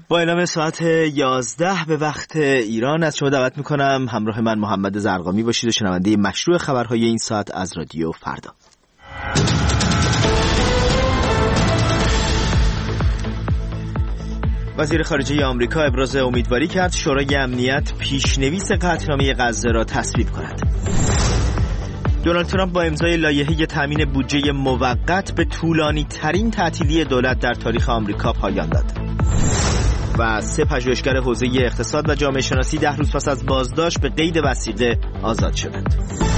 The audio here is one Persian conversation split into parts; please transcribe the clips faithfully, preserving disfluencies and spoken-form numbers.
با اعلام ساعت یازده به وقت ایران از شما دعوت میکنم همراه من محمد زرقامی باشید و شنونده مشروع خبرهای این ساعت از رادیو فردا. وزیر خارجه آمریکا ابراز امیدواری کرد شورای امنیت پیشنویس قطعنامه غزه را تصویب کند. دونالد ترامپ با امضای لایحه تامین بودجه موقت به طولانی ترین تعطیلی دولت در تاریخ آمریکا پایان داد. و سه پژوهشگر حوزه اقتصاد و جامعه شناسی ده روز پس از بازداشت به قید وثیقه آزاد شدند.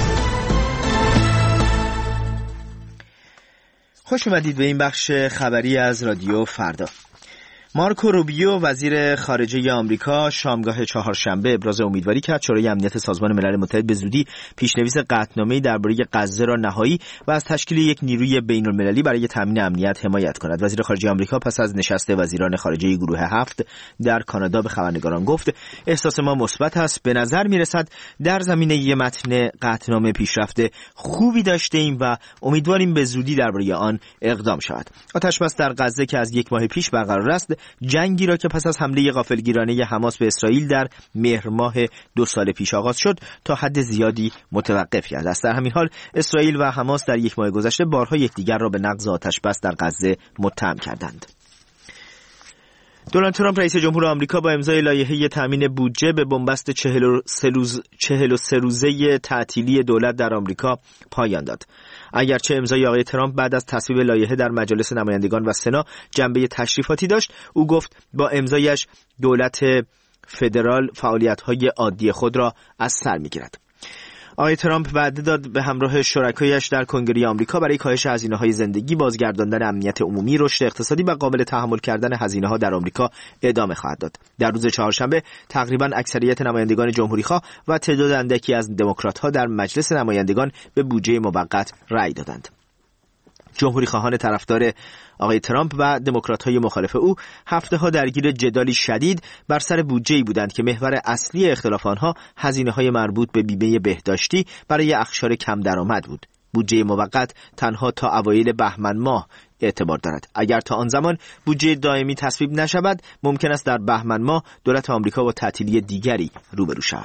خوش اومدید به این بخش خبری از رادیو فردا. مارکو روبیو وزیر خارجه آمریکا شامگاه چهارشنبه ابراز امیدواری کرد شورای امنیت سازمان ملل متحد به زودی پیشنویس قطعنامه‌ای درباره غزه را نهایی و از تشکیل یک نیروی بین‌المللی برای تامین امنیت حمایت کند. وزیر خارجه آمریکا پس از نشست وزیران خارجه گروه هفت در کانادا به خبرنگاران گفت احساس ما مثبت است. به نظر می‌رسد در زمینه ی متن قطعنامه پیشرفت خوبی داشته‌ایم و امیدواریم به زودی درباره آن اقدام شود. آتش‌بس در غزه که از یک ماه پیش برقرار است، جنگی را که پس از حمله غافلگیرانه حماس به اسرائیل در مهر ماه دو سال پیش آغاز شد تا حد زیادی متوقف کرده است. در همین حال اسرائیل و حماس در یک ماه گذشته بارها یکدیگر را به نقض آتش‌بس در غزه متهم کردند. دونالد ترامپ رئیس جمهور آمریکا با امضای لایحه تامین بودجه به بنبست چهل و سه روزه تعطیلی دولت در آمریکا پایان داد. اگرچه امضای آقای ترامپ بعد از تصویب لایحه در مجلس نمایندگان و سنا جنبه تشریفاتی داشت، او گفت با امضایش دولت فدرال فعالیت‌های عادی خود را از سر می‌گیرد. آقای ترامپ وعده داد به همراه شرکایش در کنگره آمریکا برای کاهش هزینه‌های زندگی، بازگرداندن امنیت عمومی، رشد اقتصادی و قابل تحمل کردن هزینه‌ها در آمریکا ادامه خواهد داد. در روز چهارشنبه تقریباً اکثریت نمایندگان جمهوری‌خواه و تعداد اندکی از دموکرات‌ها در مجلس نمایندگان به بودجه موقت رأی دادند. جمهوری خواهان طرفدار آقای ترامپ و دموکرات‌های مخالف او هفته‌ها درگیر جدالی شدید بر سر بودجه‌ای بودند که محور اصلی اختلاف آنها هزینه‌های مربوط به بیمه بهداشتی برای اقشار کم درآمد بود. بودجه موقت تنها تا اوایل بهمن ماه اعتبار دارد. اگر تا آن زمان بودجه دائمی تصویب نشود، ممکن است در بهمن ماه دولت آمریکا با تعطیلی دیگری روبرو شود.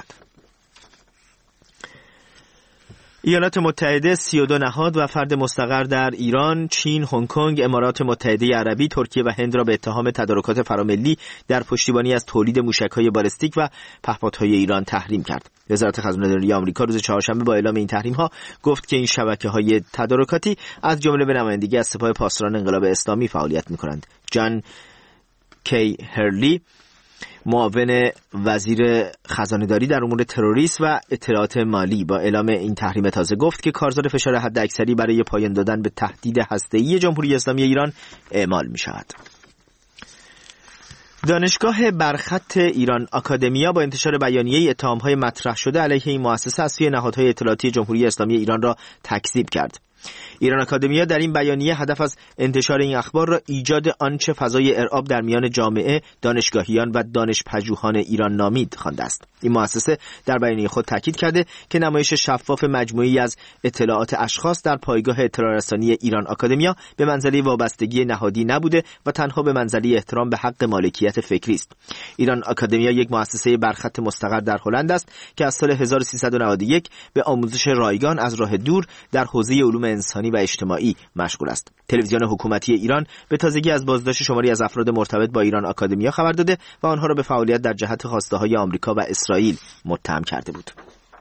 ایالات متحده سی و دو نهاد و فرد مستقر در ایران، چین، هنگ کنگ، امارات متحده عربی، ترکیه و هند را به اتهام تدارکات فراملی در پشتیبانی از تولید موشک‌های بالستیک و پهپادهای ایران تحریم کرد. وزارت خزانه‌داری آمریکا روز چهارشنبه با اعلام این تحریم‌ها گفت که این شبکه‌های تدارکاتی از جمله به نمایندگی از سپاه پاسداران انقلاب اسلامی فعالیت می‌کنند. جان کی هرلی، معاون وزیر خزانه‌داری در امور تروریسم و اطلاعات مالی، با اعلام این تحریم تازه گفت که کارزار فشار حداکثری برای پایان دادن به تهدید هسته‌ای جمهوری اسلامی ایران اعمال می‌شود. دانشگاه برخط ایران آکادمیا با انتشار بیانیه اتهام‌های مطرح شده علیه این مؤسسه از سوی نهادهای اطلاعاتی جمهوری اسلامی ایران را تکذیب کرد. ایران آکادمیا در این بیانیه هدف از انتشار این اخبار را ایجاد آنچه فضای ارعاب در میان جامعه، دانشگاهیان و دانشپژوهان ایران نامید خوانده است. این مؤسسه در بیانیه خود تاکید کرده که نمایش شفاف مجموعی از اطلاعات اشخاص در پایگاه اطلاع رسانی ایران آکادمیا به منزله وابستگی نهادی نبوده و تنها به منزله احترام به حق مالکیت فکری است. ایران آکادمیا یک مؤسسه برخط مستقر در هلند است که از سال هزار و سیصد و نود و یک به آموزش رایگان از راه دور در حوزه علوم انسانی و اجتماعی مشغول است. تلویزیون حکومتی ایران به تازگی از بازداشت شماری از افراد مرتبط با ایران آکادمیا خبر داده و آنها را به فعالیت در جهت خواسته‌های آمریکا و اسرائیل متهم کرده بود.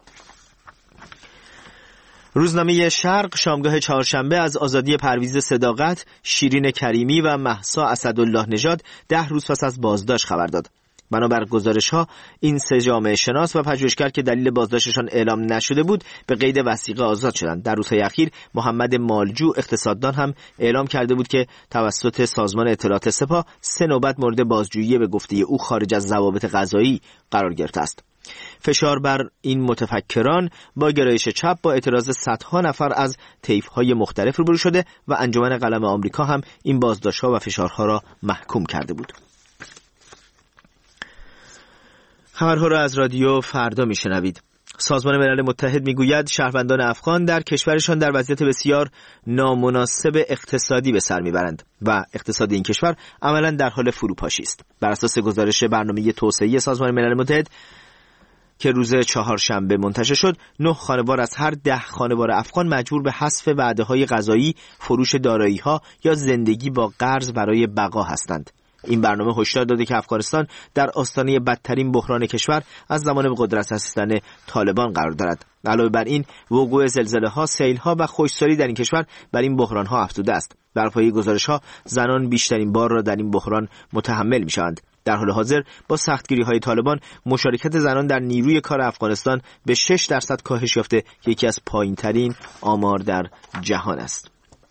روزنامه شرق شامگاه چهارشنبه از آزادی پرویز صداقت، شیرین کریمی و مهسا اسدالله نژاد ده روز پس از بازداشت خبر داد. بنابر گزارش‌ها این سه جامعه شناس و پژوهشگر که دلیل بازداشتشان اعلام نشده بود به قید وثیقه آزاد شدند. در روزهای اخیر محمد مالجو اقتصاددان هم اعلام کرده بود که توسط سازمان اطلاعات سپاه سه نوبت مورد بازجویی به گفته او خارج از ضوابط قضایی قرار گرفته است. فشار بر این متفکران با گرایش چپ با اعتراض صدها نفر از طیف‌های مختلف روبرو شده و انجمن قلم آمریکا هم این بازداشت‌ها و فشارها را محکوم کرده بود. خبرها را از رادیو فردا میشنوید. سازمان ملل متحد میگوید شهروندان افغان در کشورشان در وضعیت بسیار نامناسب اقتصادی به سر میبرند و اقتصاد این کشور عملاً در حال فروپاشی است. بر اساس گزارش برنامه توسعه‌ای سازمان ملل متحد که روز چهارشنبه منتشر شد، نه خانوار از هر ده خانوار افغان مجبور به حذف وعده‌های غذایی، فروش دارایی‌ها یا زندگی با قرض برای بقا هستند. این برنامه هشدار داده که افغانستان در آستانه بدترین بحران کشور از زمان به قدرت رسیدن طالبان قرار دارد. علاوه بر این، وقوع زلزله‌ها، سیل‌ها و خشکسالی در این کشور بر این بحران‌ها افزوده است. بر پایه گزارش‌ها، زنان بیشترین بار را در این بحران متحمل می‌شوند. در حال حاضر با سختگیری‌های طالبان، مشارکت زنان در نیروی کار افغانستان به شش درصد کاهش یافته که یکی از پایین‌ترین آمار در جهان است.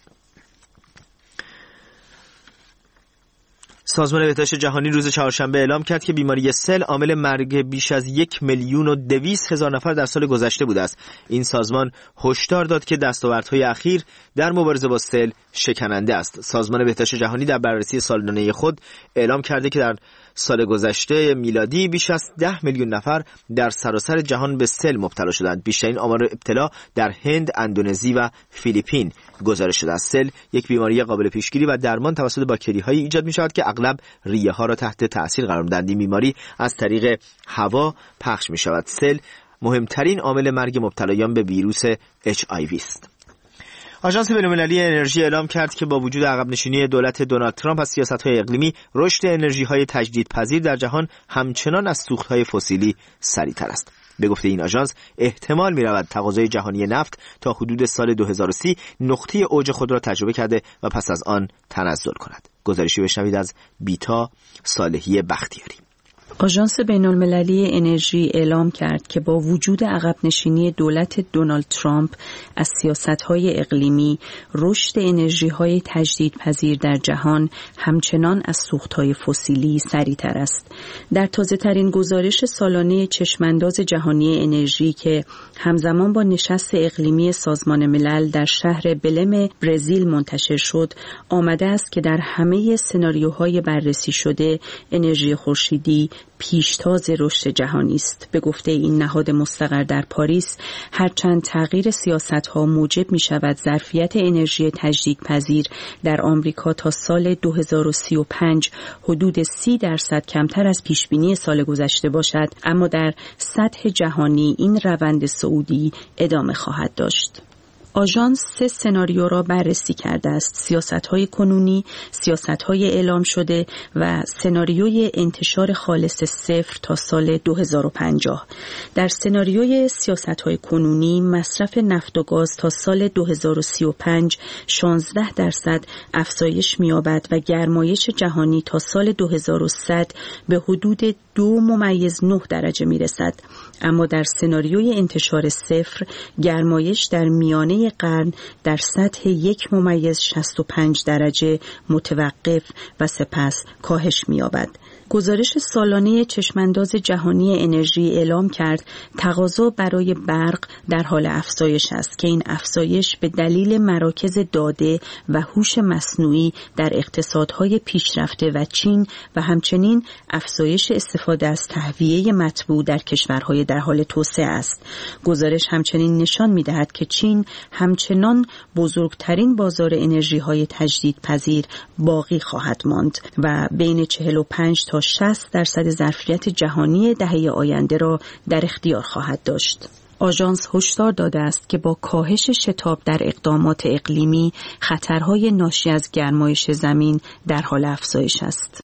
سازمان بهداشت جهانی روز چهارشنبه اعلام کرد که بیماری سل عامل مرگ بیش از یک میلیون و دویست هزار نفر در سال گذشته بوده است. این سازمان هشدار داد که دستاوردهای اخیر در مبارزه با سل شکننده است. سازمان بهداشت جهانی در بررسی سالانه خود اعلام کرده که در سال گذشته میلادی بیش از ده میلیون نفر در سراسر جهان به سل مبتلا شدند. بیشترین آمار ابتلا در هند، اندونزی و فیلیپین گزارش شده است. سل یک بیماری قابل پیشگیری و درمان توسط باکتری‌هایی ایجاد می‌شود که اغلب ریه‌ها را تحت تأثیر قرار می‌دهند. این بیماری از طریق هوا پخش می‌شود. سل مهمترین عامل مرگ مبتلایان به ویروس اچ آی وی است. آژانس بین‌المللی انرژی اعلام کرد که با وجود عقب نشینی دولت دونالد ترامپ از سیاست‌های اقلیمی، رشد انرژی‌های تجدیدپذیر در جهان همچنان از سوخت‌های فسیلی سریع‌تر است. به گفته این آژانس، احتمال می‌رود تقاضای جهانی نفت تا حدود سال دو هزار و سی نقطه اوج خود را تجربه کرده و پس از آن تنزل کند. گزارشی بشنوید از بیتا صالحی بختیاری. آژانس بین‌المللی انرژی اعلام کرد که با وجود عقب نشینی دولت دونالد ترامپ از سیاست‌های اقلیمی، رشد انرژی‌های تجدیدپذیر در جهان همچنان از سوخت‌های فسیلی سریع‌تر است. در تازه‌ترین گزارش سالانه چشمانداز جهانی انرژی که همزمان با نشست اقلیمی سازمان ملل در شهر بلم برزیل منتشر شد، آمده است که در همه سناریوهای بررسی شده انرژی خورشیدی پیشتاز رشد جهانی است. به گفته این نهاد مستقر در پاریس، هرچند تغییر سیاست‌ها موجب می‌شود ظرفیت انرژی تجدیدپذیر در آمریکا تا سال دو هزار و سی و پنج حدود سی درصد کمتر از پیشبینی سال گذشته باشد، اما در سطح جهانی این روند صعودی ادامه خواهد داشت. آژانس سه سناریو را بررسی کرده است: سیاست‌های کنونی، سیاست‌های اعلام شده و سناریوی انتشار خالص صفر تا سال دو هزار و پنجاه. در سناریوی سیاست‌های کنونی، مصرف نفت و گاز تا سال دو هزار و سی و پنج شانزده درصد افزایش می‌یابد و گرمایش جهانی تا سال دو هزار و صد به حدود دو ممیز نه درجه می‌رسد. اما در سناریوی انتشار صفر، گرمایش در میانه قرن در سطح یک ممیز شصت و پنج درجه متوقف و سپس کاهش می‌یابد. گزارش سالانه چشمانداز جهانی انرژی اعلام کرد تقاضا برای برق در حال افزایش است که این افزایش به دلیل مراکز داده و هوش مصنوعی در اقتصادهای پیشرفته و چین و همچنین افزایش استفاده از تهویه مطبوع در کشورهای در حال توسعه است. گزارش همچنین نشان می‌دهد که چین همچنان بزرگترین بازار انرژی‌های تجدیدپذیر باقی خواهد ماند و بین چهل و پنج تا شصت درصد ظرفیت جهانی دهه آینده را در اختیار خواهد داشت. آژانس هشدار داده است که با کاهش شتاب در اقدامات اقلیمی، خطرهای ناشی از گرمایش زمین در حال افزایش است.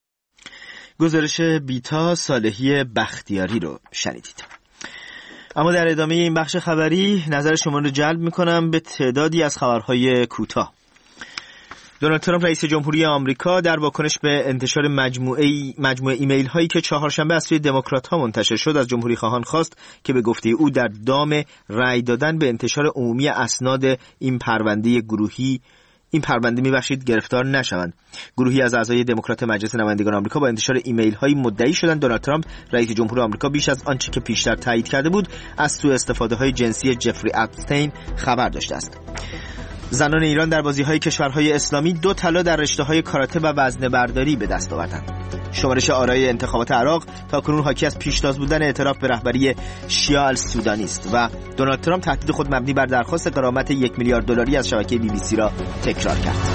گزارش بیتا صالحی بختیاری رو شنیدید. اما در ادامه این بخش خبری نظر شما رو جلب می‌کنم به تعدادی از خبرهای کوتاه. دونالد ترامپ رئیس جمهوری آمریکا در واکنش به انتشار مجموعه مجموعه ایمیل هایی که چهارشنبه از سوی دموکرات‌ها منتشر شد، از جمهوری خواهان خواست که به گفته او در دام رأی دادن به انتشار عمومی اسناد این پرونده گروهی این پرونده می‌بخشید گرفتار نشوند. گروهی از اعضای دموکرات مجلس نمایندگان آمریکا با انتشار ایمیل های مدعی شدند دونالد ترامپ رئیس جمهور آمریکا بیش از آنچه که پیشتر تایید کرده بود از سوء استفاده های جنسی جفری اپستین خبر داشته است. زنان ایران در بازی‌های کشورهای اسلامی دو طلا در رشته‌های کاراته و وزنه‌برداری به دست آوردند. شمارش آرای انتخابات عراق تاکنون حاکی از پیشتاز بودن اعتراف به رهبری شیعه السودانی است و دونالد ترامپ تهدید خود مبنی بر درخواست غرامت یک میلیارد دلاری از شبکه بی بی سی را تکرار کرد.